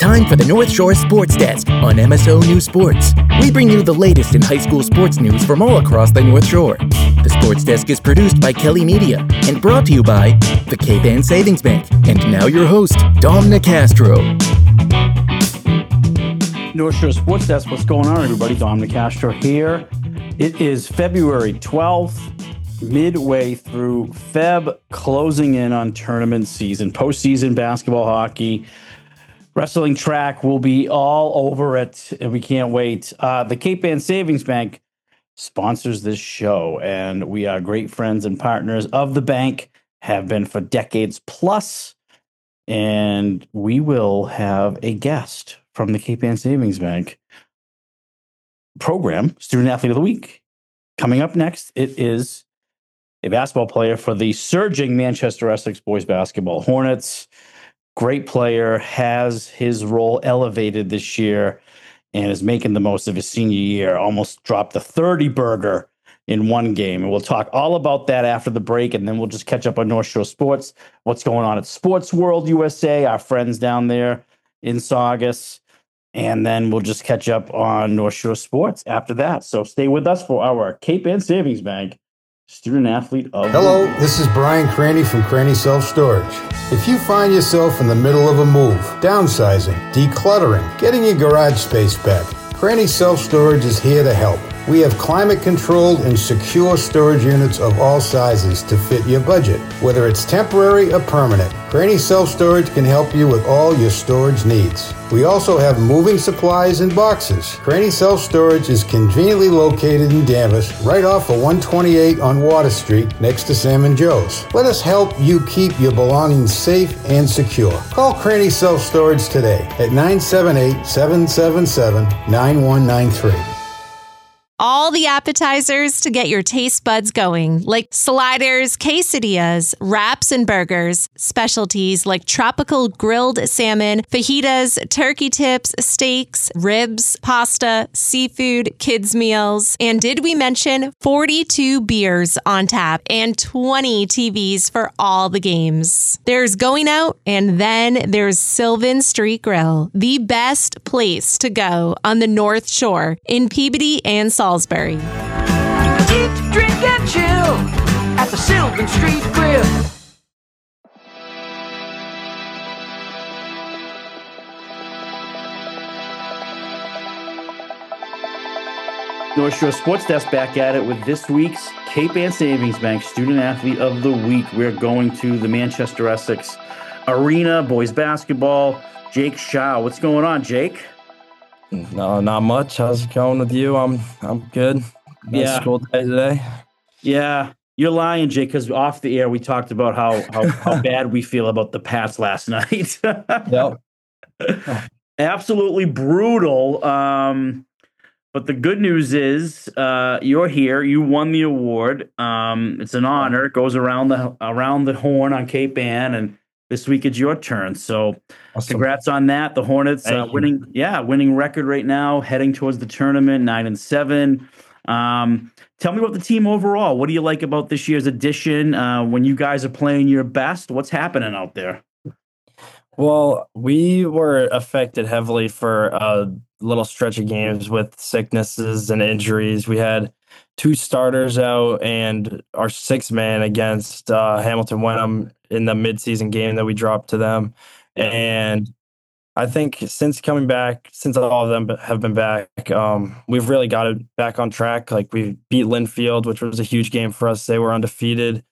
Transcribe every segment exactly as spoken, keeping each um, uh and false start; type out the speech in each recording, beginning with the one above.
time for the North Shore Sports Desk on M S O News Sports. We bring you the latest in high school sports news from all across the North Shore. The Sports Desk is produced by Kelly Media and brought to you by the Cape Ann Savings Bank. And now your host, Dom Nicastro. North Shore Sports Desk, what's going on, everybody? Dom Nicastro here. It is February twelfth, midway through Feb, closing in on tournament season, postseason basketball, hockey, wrestling, track will be all over it, and we can't wait. Uh, the Cape Ann Savings Bank sponsors this show, and we are great friends and partners of the bank, have been for decades plus, and we will have a guest from the Cape Ann Savings Bank program, Student Athlete of the Week. Coming up next, it is a basketball player for the surging Manchester Essex boys basketball Hornets. Great player, has his role elevated this year and is making the most of his senior year. Almost dropped the thirty burger in one game. And we'll talk all about that after the break, and then we'll just catch up on North Shore Sports, what's going on at Sports World U S A, our friends down there in Saugus. And then we'll just catch up on North Shore Sports after that. So stay with us for our Cape Ann Savings Bank Student Athlete of Hello, this is Brian Craney from Craney Self Storage. If you find yourself in the middle of a move, downsizing, decluttering, getting your garage space back, Craney Self Storage is here to help. We have climate-controlled and secure storage units of all sizes to fit your budget, whether it's temporary or permanent. Craney Self Storage can help you with all your storage needs. We also have moving supplies and boxes. Craney Self Storage is conveniently located in Danvers, right off of one twenty-eight on Water Street, next to Sam and Joe's. Let us help you keep your belongings safe and secure. Call Craney Self Storage today at nine seven eight, seven seven seven, nine one nine three. All the appetizers to get your taste buds going, like sliders, quesadillas, wraps and burgers, specialties like tropical grilled salmon, fajitas, turkey tips, steaks, ribs, pasta, seafood, kids meals. And did we mention forty-two beers on tap and twenty T Vs for all the games? There's Going Out, and then there's Sylvan Street Grill, the best place to go on the North Shore in Peabody and Salisbury. Salisbury. Eat, drink, and chill at the Sylvan Street Grill. North Shore Sports Desk back at it with this week's Cape Ann Savings Bank Student Athlete of the Week. We're going to the Manchester Essex Arena, boys basketball. Jake Shaw. What's going on, Jake? No, not much. How's it going with you? I'm I'm good. Nice Yeah. School day today. Yeah, you're lying, Jake, because off the air we talked about how, how, how bad we feel about the Pats last night. Yep. Absolutely brutal. Um, but the good news is uh, you're here. You won the award. Um, it's an honor. It goes around the around the horn on Cape Ann, and this week it's your turn. So Awesome. congrats on that. The Hornets uh, Thank you. winning, yeah, winning record right now, heading towards the tournament, nine and seven. Um, tell me about the team overall. What do you like about this year's edition? Uh, when you guys are playing your best, what's happening out there? Well, we were affected heavily for a little stretch of games with sicknesses and injuries. We had two starters out and our sixth man against uh, Hamilton Wenham in the midseason game that we dropped to them. And I think since coming back, since all of them have been back, um, we've really got it back on track. Like we beat Linfield, which was a huge game for us. They were undefeated.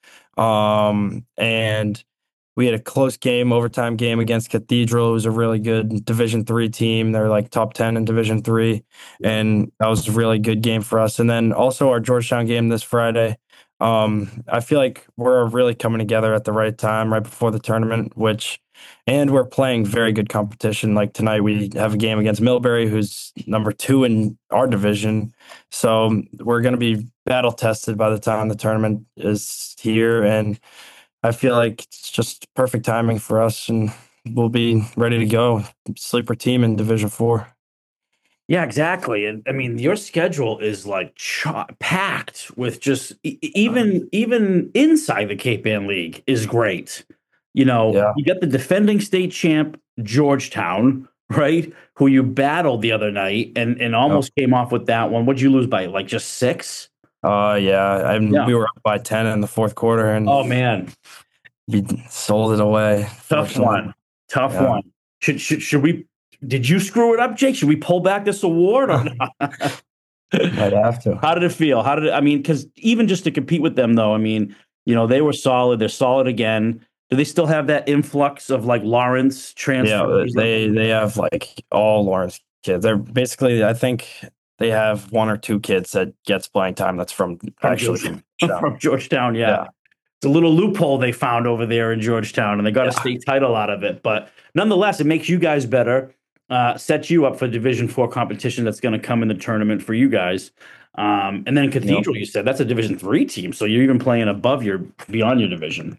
Um, and we had a close game, overtime game against Cathedral, who's a really good Division three team. They're like top ten in Division three. And that was a really good game for us. And then also our Georgetown game this Friday. Um, I feel like we're really coming together at the right time, right before the tournament, which, and we're playing very good competition. Like tonight, we have a game against Millbury, who's number two in our division. So we're going to be battle tested by the time the tournament is here. And I feel like it's just perfect timing for us, and we'll be ready to go. Sleeper team in Division Four. Yeah, exactly. And I mean, your schedule is like ch- packed with just e- even even inside the Cape Ann League is great. You know, Yeah. you got the defending state champ Georgetown, right? Who you battled the other night and and almost came off with that one. What'd you lose by? Like just six? Uh, yeah, and Yeah. we were up by ten in the fourth quarter, and Oh man, we sold it away. tough one, tough Yeah. one. Should should should we? Did you screw it up, Jake? Should we pull back this award or not? Might have to. How did it feel? How did it? I mean, because even just to compete with them, though, I mean, you know, they were solid. They're solid again. Do they still have that influx of like Lawrence transfer? Yeah, they they have like all Lawrence kids. They're basically, I think they have one or two kids that gets playing time that's from, From actually Georgetown. Georgetown. From Georgetown, yeah. Yeah. It's a little loophole they found over there in Georgetown, and they got a Yeah. state title out of it. But nonetheless, it makes you guys better, uh, sets you up for Division Four competition that's going to come in the tournament for you guys. Um, and then Cathedral, you said that's a Division Three team, so you're even playing above your beyond your division.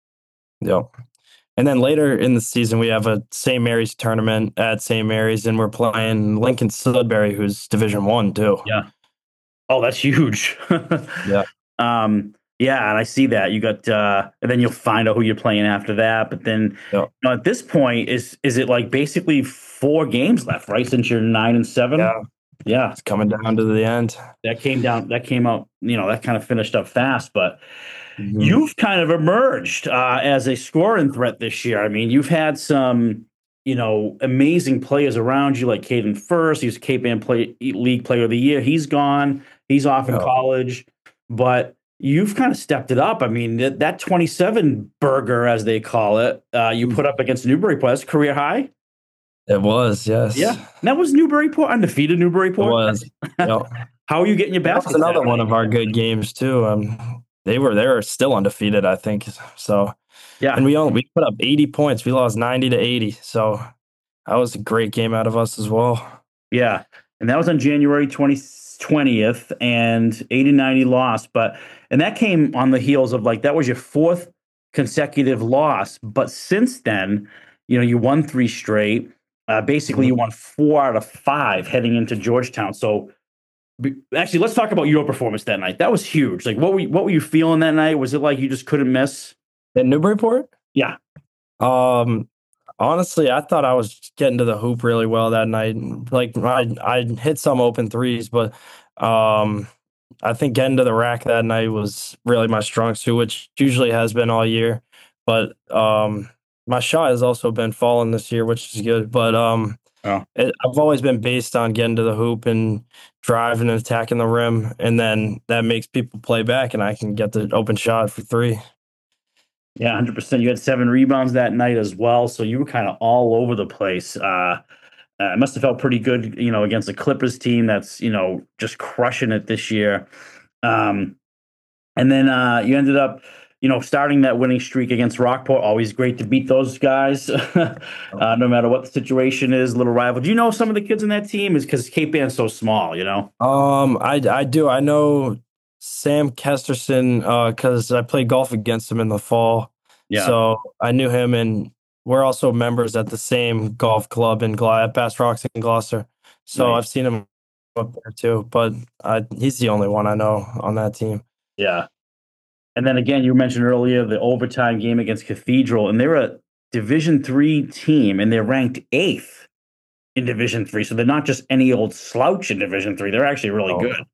Yep. And then later in the season, we have a Saint Mary's tournament at Saint Mary's, and we're playing Lincoln Sudbury, who's Division One too. Yeah. Oh, that's huge. Yeah. Um, yeah, and I see that. You got uh and then you'll find out who you're playing after that. But then Yeah. you know, at this point, is is it like basically four games left, right? Since you're nine and seven? Yeah. Yeah. It's coming down to the end. That came down that came out, you know, that kind of finished up fast, but Mhm. you've kind of emerged uh, as a scoring threat this year. I mean, you've had some, you know, amazing players around you, like Caden First. He's Cape Ann play, League Player of the Year. He's gone. He's off in Oh. college, but you've kind of stepped it up. I mean, that, that twenty-seven burger, as they call it, uh, you put up against Newburyport. That's career high. It was, yes. Yeah, and that was Newburyport, undefeated It Newburyport. was. Yep. How are you getting your That was baskets? another that one night? of our good games too. Um, they were they were still undefeated, I think. So, Yeah, and we only we put up eighty points. We lost ninety to eighty. So that was a great game out of us as well. Yeah. And that was on January twentieth, and eighty ninety lost. But, and that came on the heels of like, that was your fourth consecutive loss. But since then, you know, you won three straight. Uh, basically, you won four out of five heading into Georgetown. So, be- actually, let's talk about your performance that night. That was huge. Like, what were you, what were you feeling that night? Was it like you just couldn't miss? In Newburyport? Yeah. Um, honestly, I thought I was getting to the hoop really well that night. Like I, I hit some open threes, but um, I think getting to the rack that night was really my strong suit, which usually has been all year. But um, my shot has also been falling this year, which is good. But um, Oh. it, I've always been based on getting to the hoop and driving and attacking the rim, and then that makes people play back, and I can get the open shot for three. Yeah, one hundred percent. You had seven rebounds that night as well, so you were kind of all over the place. Uh, uh, it must have felt pretty good, you know, against the Clippers team that's, you know, just crushing it this year. Um, and then uh, you ended up, you know, starting that winning streak against Rockport. Always great to beat those guys, uh, no matter what the situation is. Little rival. Do you know some of the kids in that team? Is because Cape Ann's so small, you know? Um, I I do. I know Sam Kesterson because I played golf against him in the fall. Yeah. So I knew him, and we're also members at the same golf club in Gl- at Bass Rocks in Gloucester. So Nice. I've seen him up there too, but I, he's the only one I know on that team. Yeah. And then again, you mentioned earlier the overtime game against Cathedral, and they're a Division three team, and they're ranked eighth in Division three. So they're not just any old slouch in Division three. They're actually really Oh. good.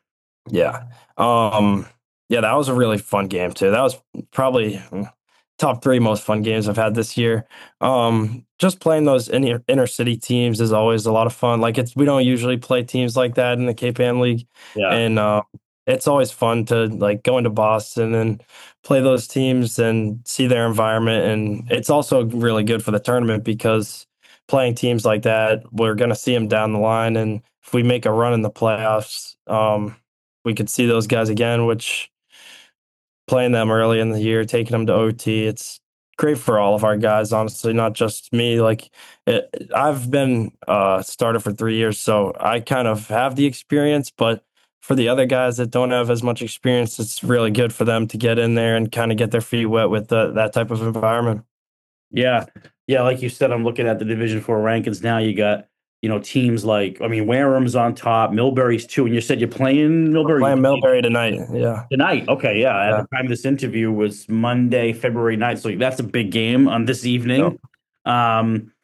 Yeah. Um, yeah, that was a really fun game too. That was probably top three most fun games I've had this year. Um, just playing those inner, inner city teams is always a lot of fun. Like it's we don't usually play teams like that in the Cape Ann League, Yeah. and uh, it's always fun to like go into Boston and play those teams and see their environment. And it's also really good for the tournament because playing teams like that, we're going to see them down the line, and if we make a run in the playoffs, um, we could see those guys again, which playing them early in the year, taking them to O T, it's great for all of our guys, honestly, not just me. Like it, I've been a starter for three years, so I kind of have the experience, but for the other guys that don't have as much experience, it's really good for them to get in there and kind of get their feet wet with the, that type of environment. Yeah. Yeah. Like you said, I'm looking at the Division four rankings now. You got, you know, teams like, I mean, Wareham's on top, Millbury's too. And you said you're playing Millbury? Playing Millbury tonight, yeah. Tonight. Okay. Yeah. At Yeah. the time of this interview was Monday, February ninth. So that's a big game on this evening. Um,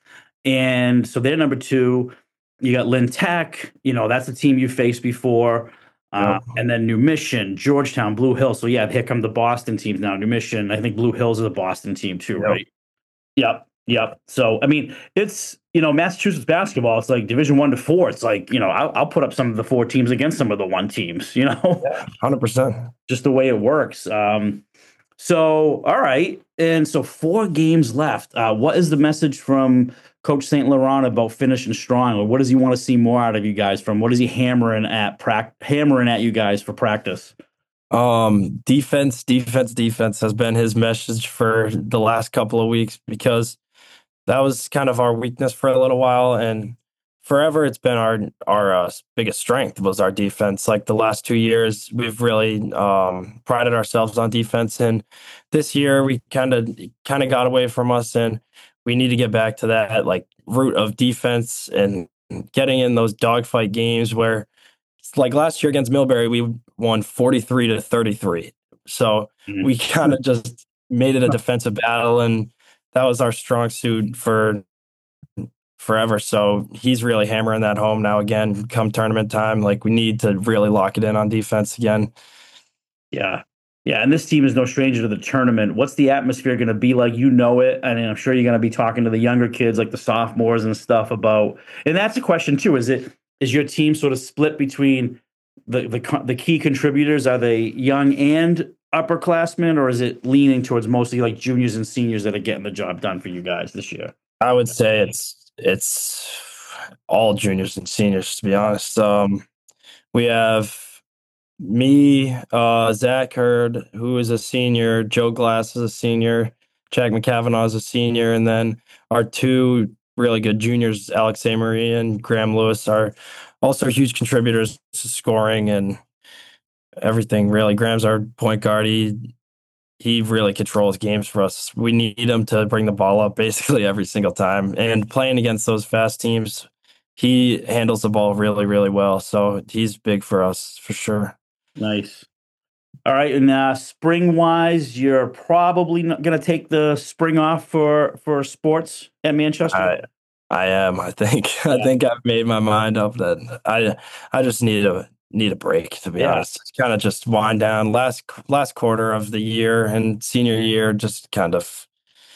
and so they're number two. You got Lynn Tech. You know, that's a team you faced before. Uh, Yep. And then New Mission, Georgetown, Blue Hill. So yeah, here come the Boston teams now. New Mission. I think Blue Hills is a Boston team too, Yep. right? Yep. Yep. So I mean, it's you know Massachusetts basketball. It's like Division One to four. It's like you know I'll, I'll put up some of the four teams against some of the one teams. You know, one hundred percent. just the way it works. Um, so all right, and so four games left. Uh, what is the message from Coach Saint Laurent about finishing strong, or what does he want to see more out of you guys? From what is he hammering at prac- hammering at you guys for practice? Um, defense, defense, defense has been his message for the last couple of weeks because that was kind of our weakness for a little while, and forever it's been our our uh, biggest strength was our defense. Like the last two years, we've really um, prided ourselves on defense, and this year we kind of kind of got away from us, and we need to get back to that like root of defense and getting in those dogfight games where, like last year against Millbury, we won forty-three to thirty-three. So Mhm. we kind of just made it a defensive battle, and that was our strong suit for forever. So he's really hammering that home now again, come tournament time. Like we need to really lock it in on defense again. Yeah. Yeah. And this team is no stranger to the tournament. What's the atmosphere going to be like? You know it. And I'm sure you're going to be talking to the younger kids, like the sophomores and stuff about, and that's a question too. Is it, is your team sort of split between the, the, co- the key contributors? Are they young and upperclassmen, or is it leaning towards mostly like juniors and seniors that are getting the job done for you guys this year? I would say it's it's all juniors and seniors, to be honest. Um, we have me, uh, Zach Hurd, who is a senior, Joe Glass is a senior, Jack McCavanagh is a senior, and then our two really good juniors, Alex Amory and Graham Lewis, are also huge contributors to scoring and everything. Really, Graham's our point guard. He he really controls games for us. We need him to bring the ball up basically every single time. And playing against those fast teams, he handles the ball really, really well. So he's big for us for sure. Nice. All right. And uh, spring wise, you're probably not going to take the spring off for, for sports at Manchester. I I am. I think. Yeah. I think I've made my mind up that I I just need a need a break, to be Yeah. honest. It's kind of just wind down last last quarter of the year and senior year, just kind of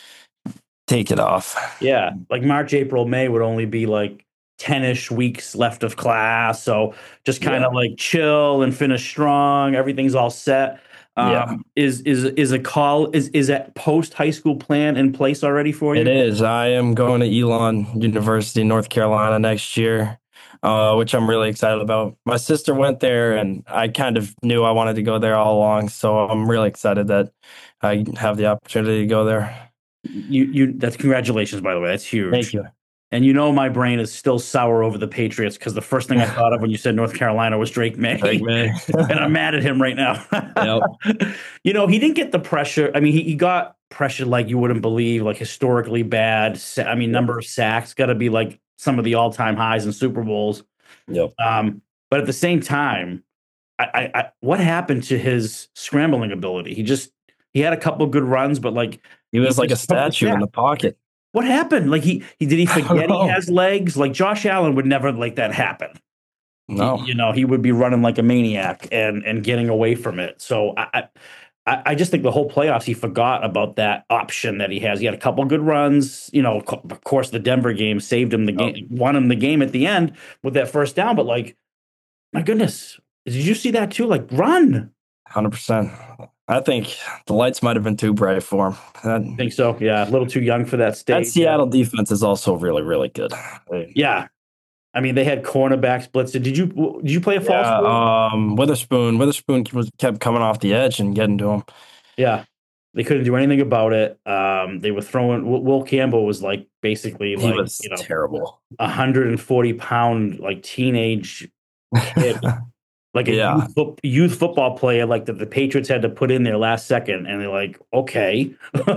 take it off. Yeah. Like March, April, May would only be like ten-ish weeks left of class. So just kind of Yeah. like chill and finish strong. Everything's all set. Um, Yeah. Is is is a call is is that post high school plan in place already for you? It is. I am going to Elon University, North Carolina next year, uh, which I'm really excited about. My sister went there, and I kind of knew I wanted to go there all along. So I'm really excited that I have the opportunity to go there. You you that's congratulations, by the way. That's huge. Thank you. And you know my brain is still sour over the Patriots because the first thing I thought of when you said North Carolina was Drake May. Drake May. And I'm mad at him right now. Yep. You know, he didn't get the pressure. I mean, he, he got pressure like you wouldn't believe, like historically bad. Sa- I mean, number of sacks got to be like some of the all-time highs in Super Bowls. Yep. Um, but at the same time, I, I, I, what happened to his scrambling ability? He just he had a couple of good runs, but like He was like a just couple- statue yeah. in the pocket. What happened? Like he, he did he I don't forget he know. has legs? Like Josh Allen would never let that happen. No. He- you know, he would be running like a maniac and and getting away from it. So I, I I just think the whole playoffs he forgot about that option that he has. He had a couple good runs. You know, co- of course the Denver game saved him the game, won him the game at the end with that first down. But like, my goodness, did you see that too? Like, run. one hundred percent. I think the lights might have been too bright for him. That, I think so. Yeah, a little too young for that stage. that Seattle defense is also really, really good. They- Yeah. I mean, they had cornerbacks blitzed. Did you did you play a false Yeah, school? um, Witherspoon. Witherspoon was kept coming off the edge and getting to him. Yeah. They couldn't do anything about it. Um, they were throwing Will, Will Campbell was like basically He like was you know terrible. a hundred and forty pound like teenage kid, like a Yeah. youth, fo- youth football player like that the Patriots had to put in there last second, and they're like, okay,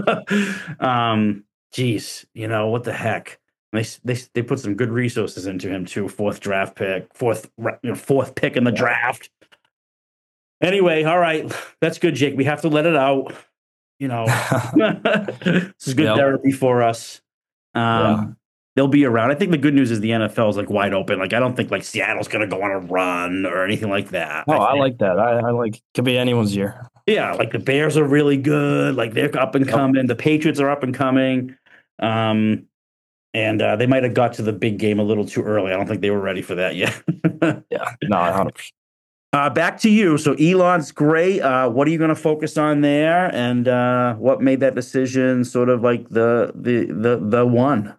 um, geez, you know what the heck? And they they they put some good resources into him too. Fourth draft pick, fourth you know, fourth pick in the draft. Anyway, all right, that's good, Jake. We have to let it out. You know, this is good Yep. therapy for us. Um, they'll be around. I think the good news is the N F L is like wide open. Like I don't think like Seattle's going to go on a run or anything like that. Oh, I, I like that. I, I like could be anyone's year. Yeah, like the Bears are really good. Like they're up and Yep. coming. The Patriots are up and coming. Um, and uh, they might have got to the big game a little too early. I don't think they were ready for that yet. Yeah, no, one hundred percent. Uh, back to you. So Elon's great. Uh, what are you going to focus on there, and uh, what made that decision sort of like the the the the one?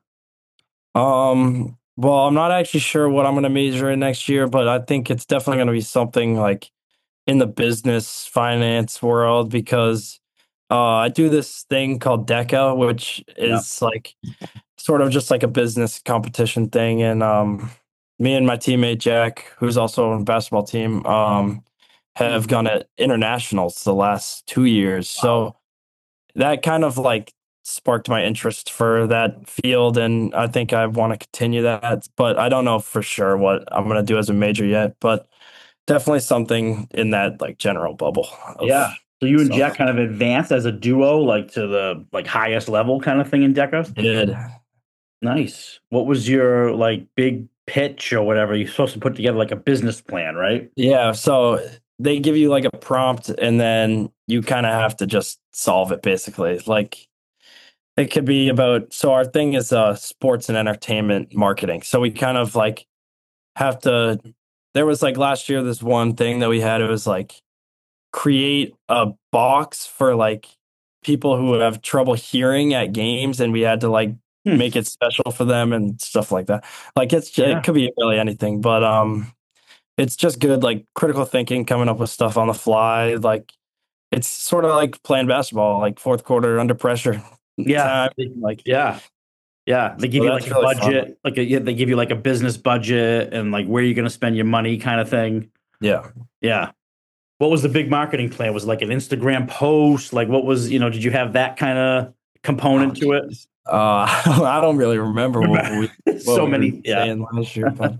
Um, well, I'm not actually sure what I'm going to major in next year, but I think it's definitely going to be something like in the business finance world because uh, I do this thing called DECA, which is like sort of just like a business competition thing, and um. me and my teammate Jack, who's also on the basketball team, um, have gone at internationals the last two years. So that kind of like sparked my interest for that field, and I think I want to continue that. But I don't know for sure what I'm going to do as a major yet. But definitely something in that like general bubble. of- Yeah. So you and So- Jack kind of advanced as a duo, like to the like highest level kind of thing in DECA. Did Nice. What was your like big pitch or whatever? You're supposed to put together like a business plan, right? yeah. So they give you like a prompt, and then you kind of have to just solve it. Basically, like it could be about. So our thing is uh, sports and entertainment marketing. So we kind of like have to. There was like last year this one thing that we had. It was like create a box for like people who have trouble hearing at games, and we had to like Hmm. make it special for them and stuff like that. Like it's Yeah. it could be really anything, but um, it's just good like critical thinking, coming up with stuff on the fly. Like it's sort of like playing basketball, like fourth quarter under pressure. Yeah. time, like Yeah. Yeah. They give So you that's like a really fun. budget, like a, yeah, they give you like a business budget and like where you're going to spend your money kind of thing. yeah. Yeah. What was the big marketing plan? Was it like an Instagram post? Like what was, you know, did you have that kind of component to it? Uh, I don't really remember what we what so we many. were Yeah. saying last year, but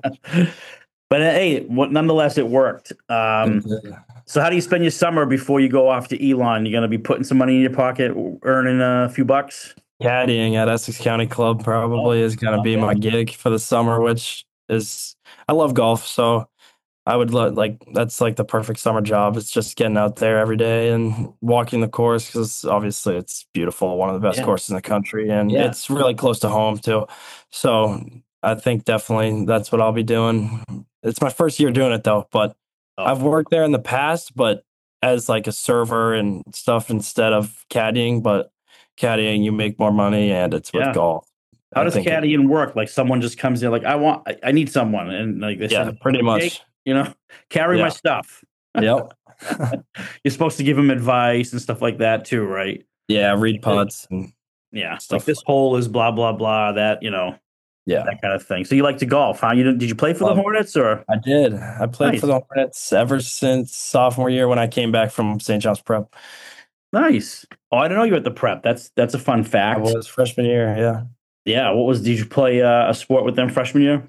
But uh, hey, what, nonetheless, it worked. Um, so, how do you spend your summer before you go off to Elon? You're going to be putting some money in your pocket, earning a few bucks. caddying at Essex County Club probably is going to be my gig for the summer, which is I love golf, so I would lo- like that's like the perfect summer job. It's just getting out there every day and walking the course because obviously it's beautiful, one of the best Yeah. courses in the country, and Yeah. it's really close to home too. So I think definitely that's what I'll be doing. It's my first year doing it though, but Oh. I've worked there in the past, but as like a server and stuff instead of caddying. But caddying, you make more money, and it's with Yeah. golf. How I does think it- caddying work? Like someone just comes in, like I want, I, I need someone, and like they Yeah, said, pretty "Hey, much. you know, carry my Yeah. stuff." Yep. You're supposed to give them advice and stuff like that too, right? Yeah, read putts and Yeah, Stuff like this hole is blah blah blah. That you know, yeah. that kind of thing. So you like to golf, huh? You did did you play for the Love- Hornets or? I did. I played Nice. for the Hornets ever since sophomore year when I came back from Saint John's Prep. Nice. Oh, I didn't know you were at the prep. That's that's a fun I fact. was freshman year. Yeah. Yeah. What was? Did you play uh, a sport with them freshman year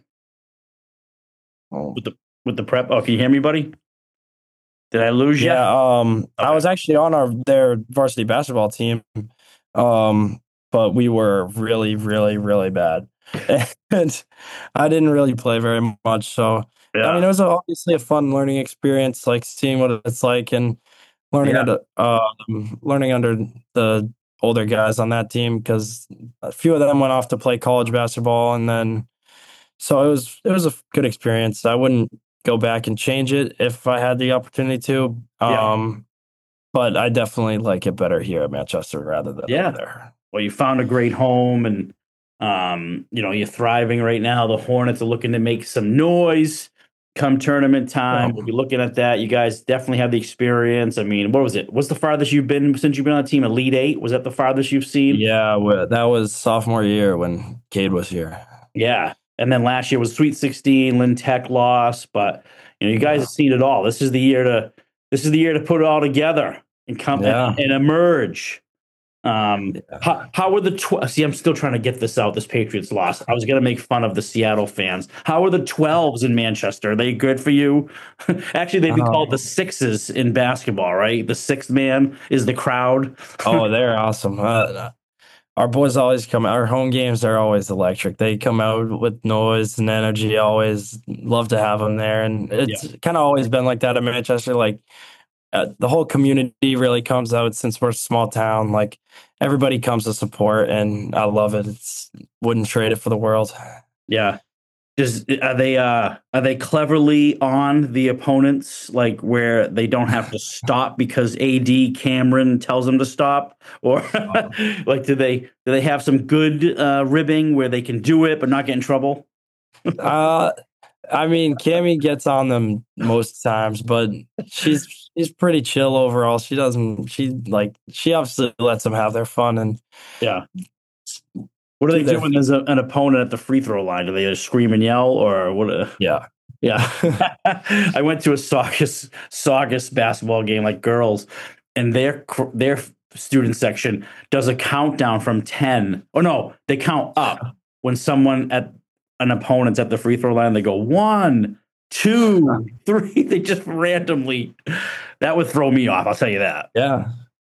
Oh. with the with the prep? Oh, can you hear me, buddy? Did I lose you? Yeah. Um, I Okay. was actually on our their varsity basketball team. Um, but we were really, really, really bad, and I didn't really play very much. So Yeah. I mean, it was obviously a fun learning experience, like seeing what it's like and learning Yeah. under um, learning under the older guys on that team because a few of them went off to play college basketball, and then so it was it was a good experience. I wouldn't go back and change it if I had the opportunity to. Yeah. Um, but I definitely like it better here at Manchester rather than Yeah. over there. Well, you found a great home, and um, you know you're thriving right now. The Hornets are looking to make some noise come tournament time. Oh. We'll be looking at that. You guys definitely have the experience. I mean, what was it? What's the farthest you've been since you've been on the team? Elite Eight? Was that the farthest you've seen? Yeah, well, that was sophomore year when Cade was here. Yeah. And then last year was Sweet sixteen. Lynn Tech lost, but you know you guys have seen it all. This is the year to this is the year to put it all together and come Yeah. and, and emerge. Um, Yeah. how, how were the tw- see? I'm still trying to get this out. This Patriots loss. I was going to make fun of the Seattle fans. How are the twelves in Manchester? Are they good for you? Actually, they'd be Um, called the sixes in basketball, right? The sixth man is the crowd. Oh, they're awesome. Uh, our boys always come. Our home games are always electric. They come out with noise and energy. Always love to have them there, and it's yeah. kind of always been like that at Manchester. Like uh, the whole community really comes out since we're a small town. Like everybody comes to support, and I love it. It's wouldn't trade it for the world. Yeah. Does are they uh are they cleverly on the opponents, like where they don't have to stop because A D Cameron tells them to stop, or like do they do they have some good uh, ribbing where they can do it but not get in trouble? uh, I mean, Cammy gets on them most times, but she's she's pretty chill overall. She doesn't she like she obviously lets them have their fun and yeah. What do they do when there's a, an opponent at the free throw line? Do they just scream and yell, or what? A, yeah, yeah. I went to a Saugus Saugus basketball game, like girls, and their their student section does a countdown from ten. Oh no, they count up when someone at an opponent's at the free throw line. They go one, two, three. They just randomly. That would throw me off. I'll tell you that. Yeah.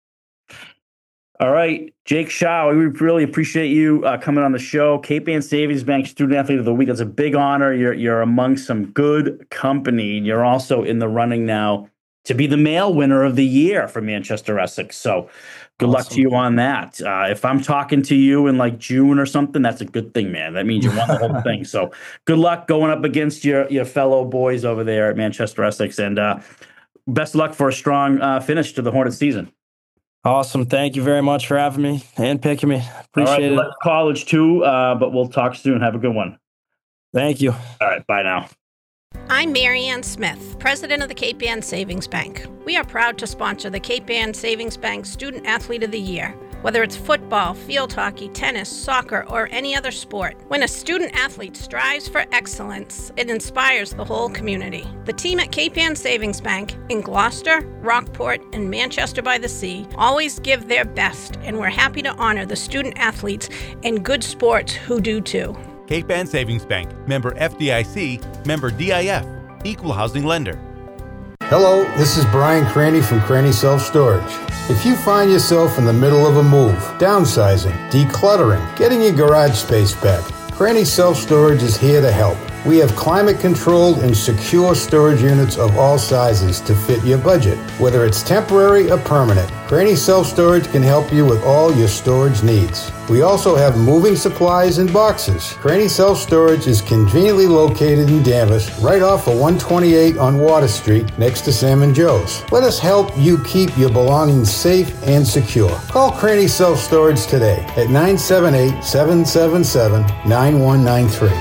All right, Jake Shaw, we really appreciate you uh, coming on the show. Cape Ann Savings Bank Student Athlete of the Week. That's a big honor. You're you're among some good company. You're also in the running now to be the male winner of the year for Manchester Essex. So good awesome. Luck to you on that. Uh, if I'm talking to you in like June or something, that's a good thing, man. That means you won the whole thing. So good luck going up against your, your fellow boys over there at Manchester Essex. And uh, best of luck for a strong uh, finish to the Hornets season. Awesome. Thank you very much for having me and picking me. Appreciate All right, it. College too, uh, but we'll talk soon. Have a good one. Thank you. All right. Bye now. I'm Marianne Smith, president of the Cape Ann Savings Bank. We are proud to sponsor the Cape Ann Savings Bank Student Athlete of the Year. Whether it's football, field hockey, tennis, soccer, or any other sport, when a student athlete strives for excellence, it inspires the whole community. The team at Cape Ann Savings Bank in Gloucester, Rockport, and Manchester by the Sea always give their best, and we're happy to honor the student athletes in good sports who do too. Cape Ann Savings Bank, member F D I C, member D I F, equal housing lender. Hello, this is Brian Cranny from Cranny Self Storage. If you find yourself in the middle of a move, downsizing, decluttering, getting your garage space back, Cranny Self Storage is here to help. We have climate-controlled and secure storage units of all sizes to fit your budget. Whether it's temporary or permanent, Cranny Self Storage can help you with all your storage needs. We also have moving supplies and boxes. Cranny Self Storage is conveniently located in Danvers, right off of one twenty-eight on Water Street, next to Sam and Joe's. Let us help you keep your belongings safe and secure. Call Cranny Self Storage today at nine seven eight, seven seven seven, nine one nine three.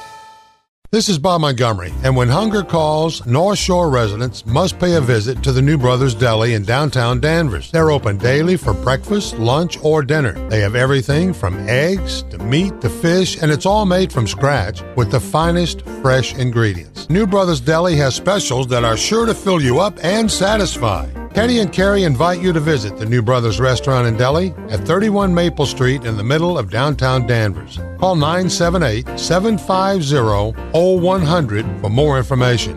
This is Bob Montgomery, and when hunger calls, North Shore residents must pay a visit to the New Brothers Deli in downtown Danvers. They're open daily for breakfast, lunch, or dinner. They have everything from eggs to meat to fish, and it's all made from scratch with the finest fresh ingredients. New Brothers Deli has specials that are sure to fill you up and satisfy. Kenny and Carrie invite you to visit the New Brothers Restaurant and Deli at thirty-one Maple Street in the middle of downtown Danvers. Call nine seven eight, seven five zero, zero one zero zero for more information.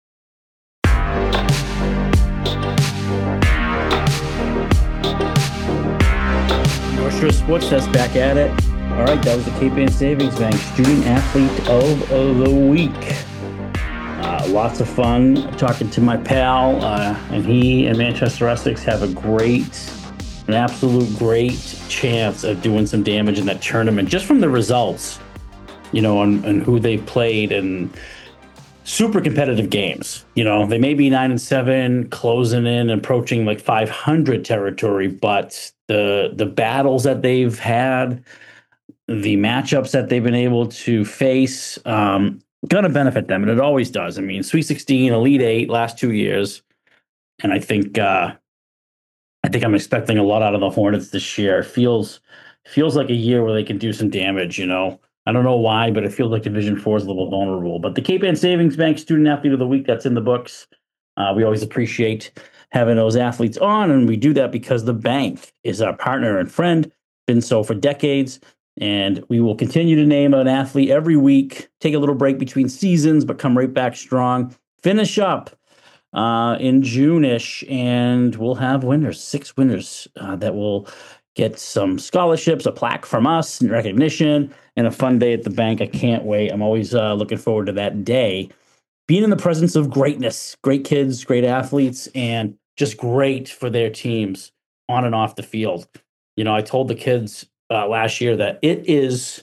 North Shore Sports Desk back at it. All right, that was the Cape Ann Savings Bank Student Athlete of, of the Week. Uh, lots of fun talking to my pal, uh, and he and Manchester Essex have a great, an absolute great chance of doing some damage in that tournament, just from the results, you know, and, and who they played, and super competitive games. You know, they may be nine and seven, closing in, approaching like five hundred territory, but the the battles that they've had, the matchups that they've been able to face, um, going to benefit them, and it always does. I mean, Sweet sixteen, Elite Eight, last two years, and I think uh, I think I'm expecting a lot out of the Hornets this year. It feels feels like a year where they can do some damage. You know, I don't know why, but it feels like Division Four is a little vulnerable. But the Cape Ann Savings Bank Student Athlete of the Week, that's in the books. Uh, we always appreciate having those athletes on, and we do that because the bank is our partner and friend, been so for decades. And we will continue to name an athlete every week, take a little break between seasons, but come right back strong. Finish up uh, in June-ish, and we'll have winners, six winners uh, that will get some scholarships, a plaque from us, and recognition, and a fun day at the bank. I can't wait. I'm always uh, looking forward to that day. Being in the presence of greatness, great kids, great athletes, and just great for their teams on and off the field. You know, I told the kids uh, last year that it is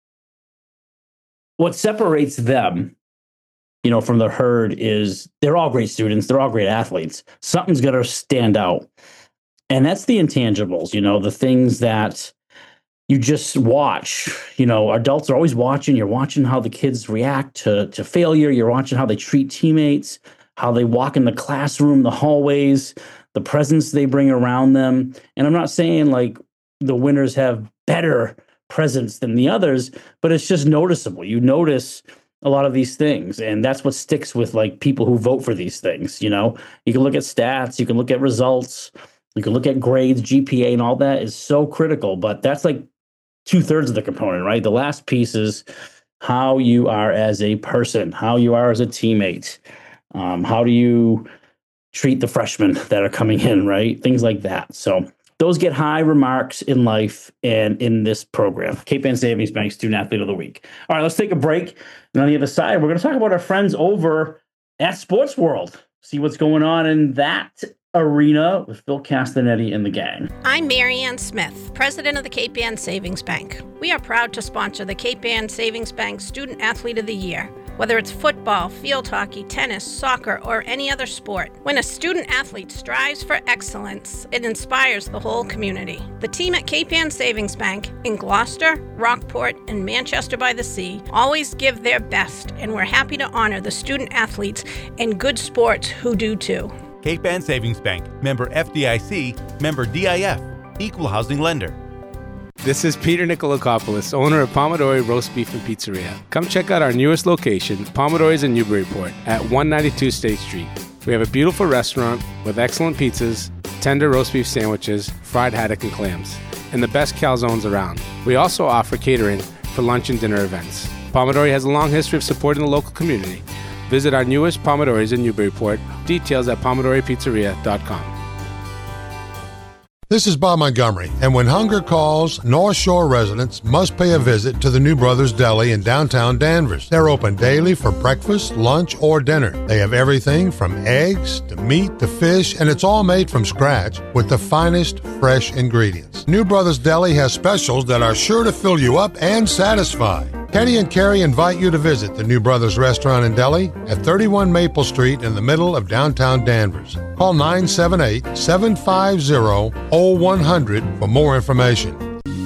what separates them, you know, from the herd is they're all great students. They're all great athletes. Something's going to stand out. And that's the intangibles, you know, the things that you just watch. You know, adults are always watching. You're watching how the kids react to, to failure. You're watching how they treat teammates, how they walk in the classroom, the hallways, the presence they bring around them. And I'm not saying like the winners have better presence than the others, but it's just noticeable. You notice a lot of these things, and that's what sticks with like people who vote for these things. You know, you can look at stats, you can look at results, you can look at grades, G P A, and all that is so critical, but that's like two thirds of the component, right? The last piece is how you are as a person, how you are as a teammate. Um, how do you treat the freshmen that are coming in, right? Things like that. So those get high remarks in life and in this program. Cape Ann Savings Bank Student Athlete of the Week. All right, let's take a break. And on the other side, we're going to talk about our friends over at Sports World. See what's going on in that arena with Phil Castanetti and the gang. I'm Marianne Smith, president of the Cape Ann Savings Bank. We are proud to sponsor the Cape Ann Savings Bank Student Athlete of the Year. Whether it's football, field hockey, tennis, soccer, or any other sport, when a student athlete strives for excellence, it inspires the whole community. The team at Cape Ann Savings Bank in Gloucester, Rockport, and Manchester by the Sea always give their best, and we're happy to honor the student athletes in good sports who do too. Cape Ann Savings Bank, member F D I C, member D I F, equal housing lender. This is Peter Nikolakopoulos, owner of Pomodori Roast Beef and Pizzeria. Come check out our newest location, Pomodori's in Newburyport, at one ninety-two State Street. We have a beautiful restaurant with excellent pizzas, tender roast beef sandwiches, fried haddock and clams, and the best calzones around. We also offer catering for lunch and dinner events. Pomodori has a long history of supporting the local community. Visit our newest Pomodori's in Newburyport. Details at pomodori pizzeria dot com. This is Bob Montgomery, and when hunger calls, North Shore residents must pay a visit to the New Brothers Deli in downtown Danvers. They're open daily for breakfast, lunch, or dinner. They have everything from eggs to meat to fish, and it's all made from scratch with the finest fresh ingredients. New Brothers Deli has specials that are sure to fill you up and satisfy. Kenny and Carrie invite you to visit the New Brothers Restaurant and Deli at thirty-one Maple Street in the middle of downtown Danvers. Call nine seven eight, seven five zero, zero one zero zero for more information.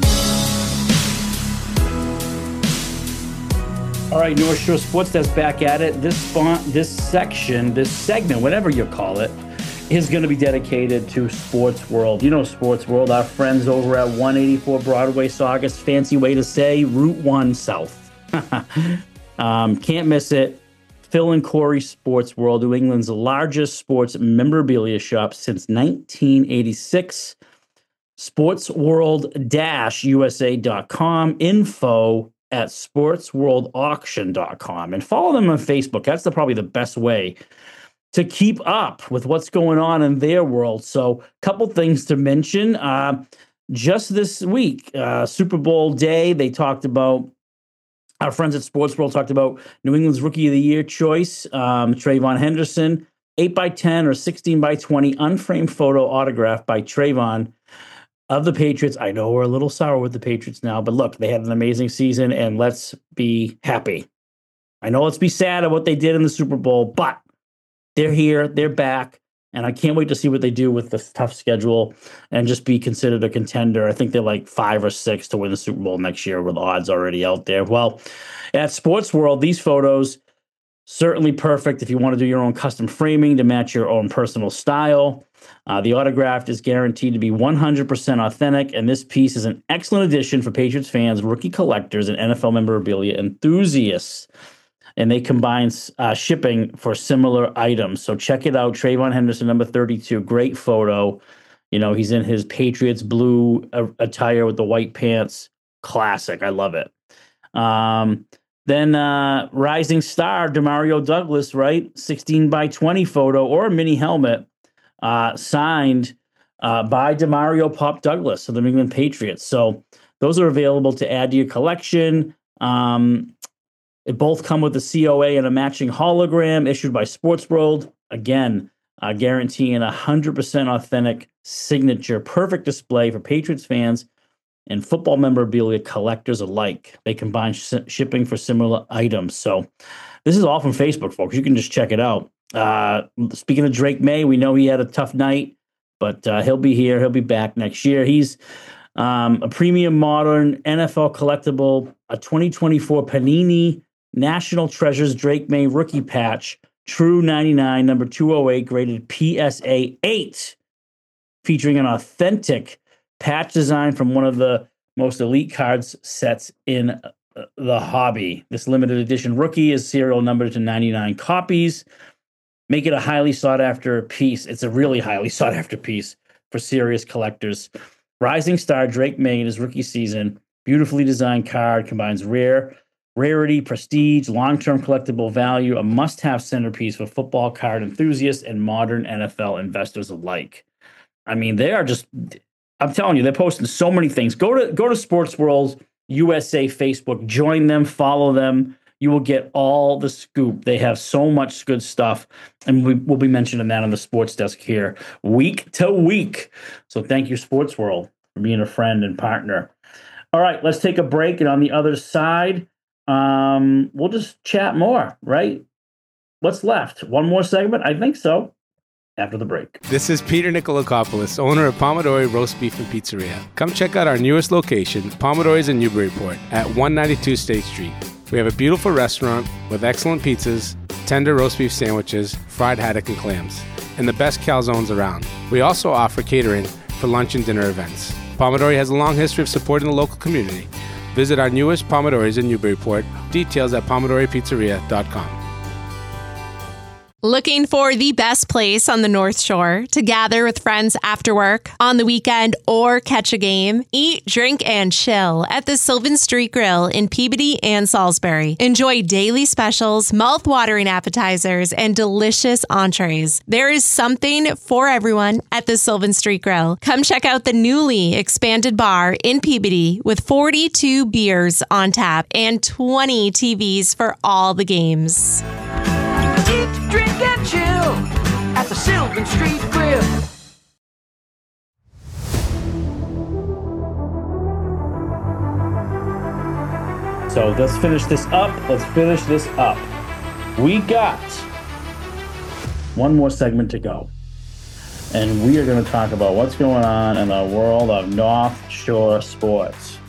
All right, North Shore Sports Desk back at it. This font, this section, this segment, whatever you call it, is going to be dedicated to Sports World. You know Sports World, our friends over at one eighty-four Broadway, Saugus, fancy way to say Route one South. um, can't miss it. Phil and Corey Sports World, New England's largest sports memorabilia shop since nineteen eighty-six. sports world dash u s a dot com. Info at sports world auction dot com. And follow them on Facebook. That's the, probably the best way to keep up with what's going on in their world. So a couple things to mention. Uh, just this week, uh, Super Bowl day, they talked about, our friends at Sports World talked about New England's Rookie of the Year choice, um, Trayvon Henderson, eight by ten or sixteen by twenty unframed photo autographed by Trayvon of the Patriots. I know we're a little sour with the Patriots now, but look, they had an amazing season, and let's be happy. I know let's be sad at what they did in the Super Bowl, but they're here, they're back, and I can't wait to see what they do with this tough schedule and just be considered a contender. I think they're like five or six to win the Super Bowl next year with odds already out there. Well, at Sports World, these photos, certainly perfect if you want to do your own custom framing to match your own personal style. Uh, the autograph is guaranteed to be one hundred percent authentic, and this piece is an excellent addition for Patriots fans, rookie collectors, and N F L memorabilia enthusiasts. And they combine uh, shipping for similar items. So check it out. Trayvon Henderson, number thirty-two. Great photo. You know, he's in his Patriots blue uh, attire with the white pants. Classic. I love it. Um, then uh, rising star, Demario Douglas, right? sixteen by twenty photo or a mini helmet uh, signed uh, by Demario Pop Douglas of the New England Patriots. So those are available to add to your collection. Um, it both come with a C O A and a matching hologram issued by Sports World. Again, uh, guaranteeing a one hundred percent authentic signature. Perfect display for Patriots fans and football memorabilia collectors alike. They combine sh- shipping for similar items. So this is all from Facebook, folks. You can just check it out. Uh, speaking of Drake May, we know he had a tough night, but uh, he'll be here. He'll be back next year. He's um, a premium modern N F L collectible, a twenty twenty-four Panini National Treasures Drake May rookie patch, True ninety-nine, number two oh eight, graded P S A eight, featuring an authentic patch design from one of the most elite cards sets in the hobby. This limited edition rookie is serial numbered to ninety-nine copies. Make it a highly sought after piece. It's a really highly sought after piece for serious collectors. Rising star Drake May in his rookie season. Beautifully designed card combines rare rarity, prestige, long-term collectible value, a must-have centerpiece for football card enthusiasts and modern N F L investors alike. I mean, they are just, I'm telling you, they're posting so many things. Go to go to Sports World U S A Facebook, join them, follow them. You will get all the scoop. They have so much good stuff, and we will be mentioning that on the Sports Desk here week to week. So thank you, Sports World, for being a friend and partner. All right, let's take a break, and on the other side, um, we'll just chat more, right? What's left? One more segment? I think so. After the break. This is Peter Nikolakopoulos, owner of Pomodori Roast Beef and Pizzeria. Come check out our newest location, Pomodori's in Newburyport, at one ninety-two State Street. We have a beautiful restaurant with excellent pizzas, tender roast beef sandwiches, fried haddock and clams, and the best calzones around. We also offer catering for lunch and dinner events. Pomodori has a long history of supporting the local community. Visit our newest Pomodori's in Newburyport. Details at pomodori pizzeria dot com. Looking for the best place on the North Shore to gather with friends after work, on the weekend, or catch a game? Eat, drink, and chill at the Sylvan Street Grill in Peabody and Salisbury. Enjoy daily specials, mouth-watering appetizers, and delicious entrees. There is something for everyone at the Sylvan Street Grill. Come check out the newly expanded bar in Peabody with forty-two beers on tap and twenty T Vs for all the games. Eat, drink, and chill at the Sylvan Street Grill. So let's finish this up. Let's finish this up. We got one more segment to go. And we are going to talk about what's going on in the world of North Shore sports.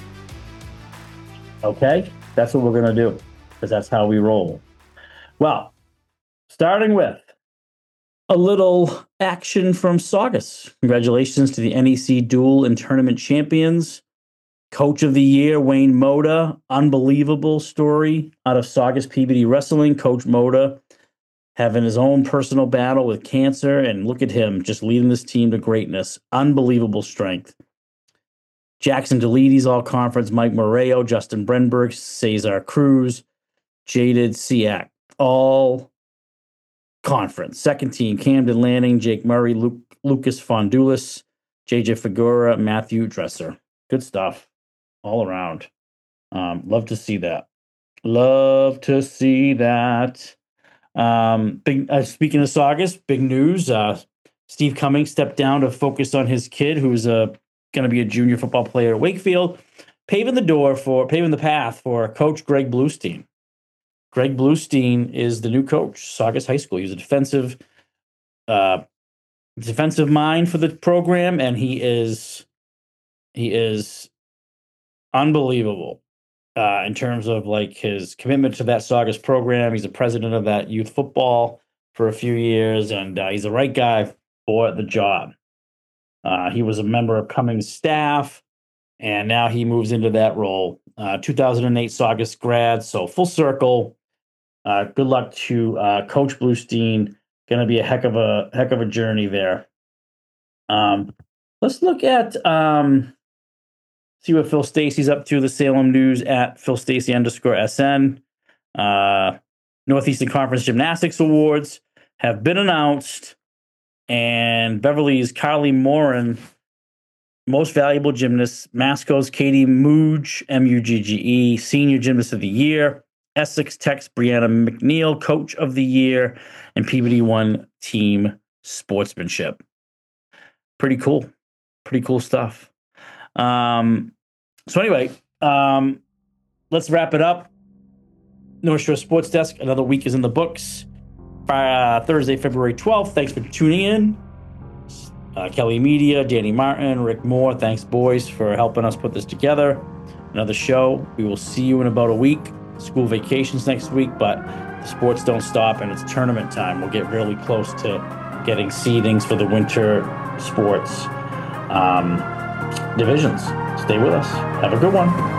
Okay? That's what we're going to do, because that's how we roll. Well, starting with a little action from Saugus. Congratulations to the N E C Dual and Tournament champions. Coach of the Year, Wayne Moda. Unbelievable story out of Saugus Peabody Wrestling. Coach Moda having his own personal battle with cancer, and look at him just leading this team to greatness. Unbelievable strength. Jackson Delides All-Conference, Mike Moreo, Justin Brenberg, Cesar Cruz, Jaded Siak. All conference. Second team, Camden Lanning, Jake Murray, Luke, Lucas Fondulis, J J Figura, Matthew Dresser. Good stuff all around. Um, love to see that. Love to see that. Um, big. Uh, speaking of Saugus, big news. Uh, Steve Cummings stepped down to focus on his kid, who's uh, going to be a junior football player at Wakefield, paving the door for, paving the path for Coach Greg Bluestein. Greg Bluestein is the new coach, Saugus High School. He's a defensive, uh, defensive mind for the program, and he is he is unbelievable uh, in terms of like his commitment to that Saugus program. He's the president of that youth football for a few years, and uh, he's the right guy for the job. Uh, he was a member of Cummings' staff, and now he moves into that role. Uh, two thousand eight Saugus grad, so full circle. Uh, good luck to uh, Coach Bluestein. Going to be a heck of a heck of a journey there. Um, let's look at um, see what Phil Stacey's up to. The Salem News at Phil Stacey underscore S N. Uh, Northeastern Conference Gymnastics Awards have been announced. And Beverly's Carly Morin, Most Valuable Gymnast. Masco's Katie Muge, M U G G E, Senior Gymnast of the Year. Essex Tech's Brianna McNeil, Coach of the Year. And Peabody won Team Sportsmanship. Pretty cool. Pretty cool stuff. Um, so anyway, um, let's wrap it up. North Shore Sports Desk, another week is in the books. Uh, Thursday, February twelfth. Thanks for tuning in. Uh, Kelly Media, Danny Martin, Rick Moore. Thanks, boys, for helping us put this together. Another show. We will see you in about a week. School vacations next week, but the sports don't stop, and it's tournament time. We'll get really close to getting seedings for the winter sports um, divisions. Stay with us. Have a good one.